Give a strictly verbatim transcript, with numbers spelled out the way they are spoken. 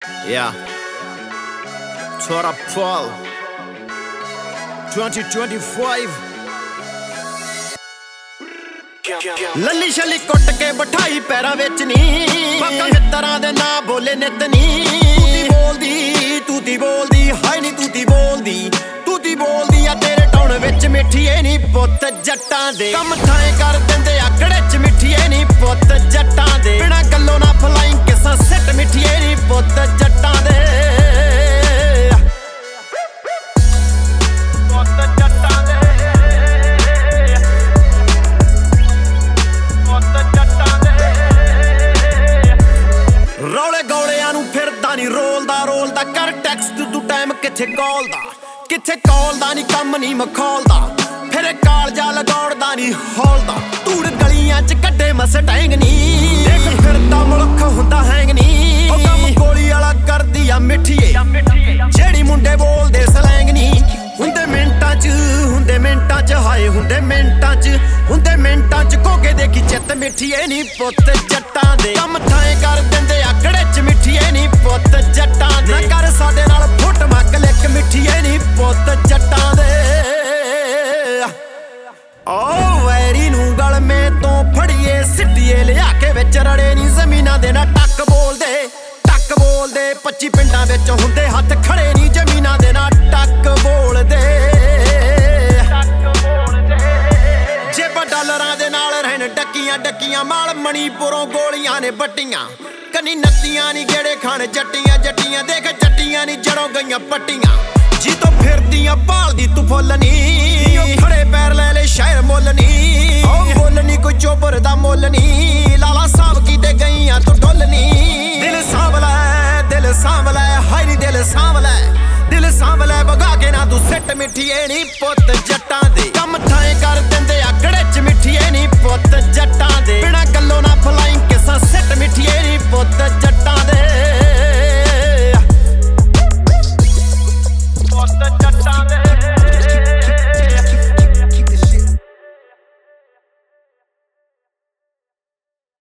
Yeah. Tora Paul. twenty twenty-five. Lalli ਛਲੀ ਕੁੱਟ ਕੇ ਬਿਠਾਈ ਪੈਰਾਂ ਵਿੱਚ ਨੀ ਬਾਕਾਂ ਮਿੱਤਰਾਂ ਦੇ ਨਾਂ ਬੋਲੇ ਨਿਤ ਨੀ ਤੂਤੀ ਬੋਲਦੀ ਤੂਤੀ ਬੋਲਦੀ ਹਾਏ ਨੀ ਤੂਤੀ ਬੋਲਦੀ ਤੂਤੀ ਬੋਲਦੀ ਆ ਤੇਰੇ ਟਾਉਣ ਵਿੱਚ ਮਿੱਠੀਏ ਨੀ ਪੁੱਤ ਜੱਟਾਂ ਦੇ ਕੰਮ ਥਾਏ ਕਰ ਦਿੰਦੇ ਆਕੜੇ ਚ ਮਿੱਠੀਏ ਨੀ ਪੁੱਤ ਜੱਟਾਂ ਦੇ ਬਿਨਾਂ ਗੱਲੋਂ ਨਾ ਫਲਾਈਂ ਕਿਸਾਂ ਸਿੱਟ ਮਿੱਠੀਏ ਨੀ ਪੁੱਤ ਜੱਟਾਂ ਦੇ ਰੋਲਦਾ ਰੋਲਦਾ ਕਰ ਟੈਕਸਟ ਤੂੰ ਟਾਈਮ ਕਿੱਥੇ ਕਾਲ ਦਾ ਕਿੱਥੇ ਕਾਲ ਦਾ ਨੀ ਕੰਮ ਨੀ ਮਖੌਲਦਾ ਫਿਰ ਕਾਲਜਾ ਲਗਾਉੜਦਾ ਨੀ ਹੌਲਦਾ ਧੂੜ ਗਲੀਆਂ ਚ ਕੱਢੇ ਮਸਟੈਂਗ ਨੀ ਦੇਖ ਫਿਰਦਾ ਮੁਲਕ ਹੁੰਦਾ ਹੈਂਗ ਨੀ ਉਹ ਕੰਮ ਗੋਲੀ ਵਾਲਾ ਕਰਦੀ ਆ ਮਿੱਠੀਏ ਜਿਹੜੀ ਮੁੰਡੇ ਬੋਲਦੇ ਸਲੈਂਗ ਨੀ ਹੁੰਦੇ ਮਿੰਟਾਂ ਚ ਹੁੰਦੇ ਮਿੰਟਾਂ ਚ ਹਾਏ ਹੁੰਦੇ ਮਿੰਟਾਂ ਚ ਹੁੰਦੇ ਮਿੰਟਾਂ ਚ ਕੋਕੇ ਦੇਖੀ ਚਿੱਤ ਮਿੱਠੀਏ ਨੀ ਪੁੱਤ ਜੱਟਾਂ ਦੇ ਕੰਮ ਥਾਏ ਕਰ ਦਿੰਦੇ ਆਕੜੇ ਚ ਮਿੱਠੀਏ ਨੀ ਪੁੱਤ ਜੱਟਾਂ ਦੇ ਨਾ ਕਰ ਸਾਡੇ ਨਾਲ ਫੁੱਟ ਮੱਕ ਲਿਕ ਮਿੱਠੀਏ ਨੀ ਪੁੱਤ ਜੱਟਾਂ ਦੇ ਓ ਵੈਰੀ ਨੂੰ ਗਲਮੇ ਤੋਂ ਫੜੀਏ ਸਿੱਟੀਏ ਲਿਆ ਕੇ ਵਿੱਚ ਰੜੇ ਨੀ ਜ਼ਮੀਨਾਂ ਦੇ ਨਾ ਟੱਕ ਬੋਲਦੇ ਟੱਕ ਬੋਲਦੇ ਪੱਚੀ ਪਿੰਡਾਂ ਵਿੱਚ ਹੁੰਦੇ ਹੱਥ ਖੜੇ ਨੀ ਜ਼ਮੀਨਾਂ ਦੇ ਨਾ ਟੱਕ ਬੋਲਦੇ ਜੇਬਾਂ ਡਾਲਰਾਂ ਦੇ ਨਾਲ ਰਹਿਣ ਡੱਕੀਆਂ ਡੱਕੀਆਂ ਮਾਲ ਮਣੀਪੁਰੋਂ ਗੋਲੀਆਂ ਨੇ ਵੱਟੀਆਂ ਕੰਨੀ ਨੱਤੀਆਂ ਨੀ ਗੇੜੇ ਖਾਣ ਜੱਟੀਆਂ ਜੱਟੀਆਂ ਦੇਖ ਜੱਟੀਆਂ ਨੀ ਜੜੋਂ ਗਈਆਂ ਪੱਟੀਆਂ ਜੀ ਤੋਂ ਫਿਰਦੀਆਂ ਭਾਲਦੀ ਤੂੰ ਫੁੱਲ ਨੀ ਉਹ ਖੜੇ ਪੈਰ ਲੈ ਲੈ ਸ਼ਾਇਰ ਮੁੱਲ ਨੀ ਉਹ ਮੁੱਲ ਨੀ ਕੋਈ ਚੋਬਰ ਦਾ ਮੁੱਲ ਨੀ ਲਾਲਾ ਸਾਹਿਬ ਕੀਤੇ ਗਈਆਂ ਤੂੰ ਡੁੱਲ ਨੀ ਦਿਲ ਸਾਂਭ ਲੈ ਦਿਲ ਸਾਂਭ ਲੈ ਹਾਏ ਨੀ ਦਿਲ ਸਾਂਭ ਲੈ ਦਿਲ ਸਾਂਭ ਲੈ ਵਗਾ ਕੇ ਨਾ ਤੂੰ ਸਿੱਟ ਮਿੱਠੀਏ ਨੀ ਪੁੱਤ ਜੱਟਾਂ ਦੇ ਕੰਮ ਥਾਏ ਕਰ ਦਿੰਦੇ ਆਕੜੇ ਚ ਮਿੱਠੀਏ ਨੀ ਪੁੱਤ ਜੱਟਾਂ ਦੇ ਬਿਨਾਂ ਗੱਲੋਂ ਨਾ ਫਲਾਈਂ ਕਿਸਾਂ ਸਿੱਟ ਮਿੱਠੀ